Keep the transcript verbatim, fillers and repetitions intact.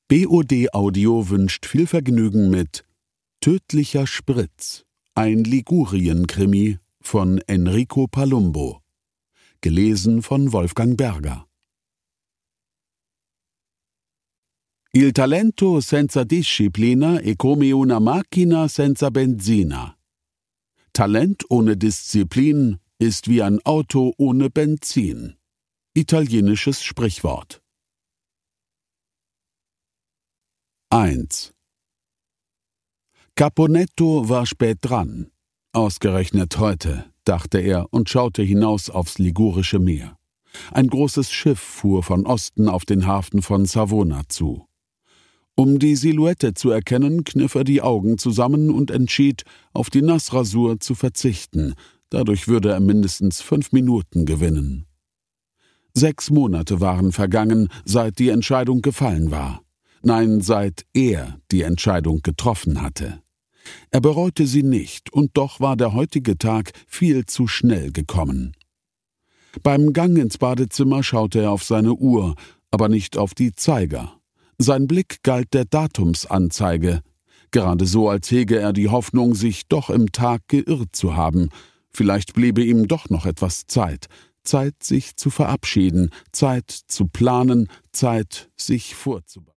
B O D Audio wünscht viel Vergnügen mit Tödlicher Spritz, ein Ligurien-Krimi von Enrico Palumbo. Gelesen von Wolfgang Berger. Il talento senza disciplina è come una macchina senza benzina. Talent ohne Disziplin ist wie ein Auto ohne Benzin. Italienisches Sprichwort. eins. Caponetto war spät dran. Ausgerechnet heute, dachte er und schaute hinaus aufs Ligurische Meer. Ein großes Schiff fuhr von Osten auf den Hafen von Savona zu. Um die Silhouette zu erkennen, kniff er die Augen zusammen und entschied, auf die Nassrasur zu verzichten. Dadurch würde er mindestens fünf Minuten gewinnen. Sechs Monate waren vergangen, seit die Entscheidung gefallen war. Nein, seit er die Entscheidung getroffen hatte. Er bereute sie nicht, und doch war der heutige Tag viel zu schnell gekommen. Beim Gang ins Badezimmer schaute er auf seine Uhr, aber nicht auf die Zeiger. Sein Blick galt der Datumsanzeige, gerade so, als hege er die Hoffnung, sich doch im Tag geirrt zu haben. Vielleicht bliebe ihm doch noch etwas Zeit. Zeit, sich zu verabschieden, Zeit zu planen, Zeit, sich vorzubereiten.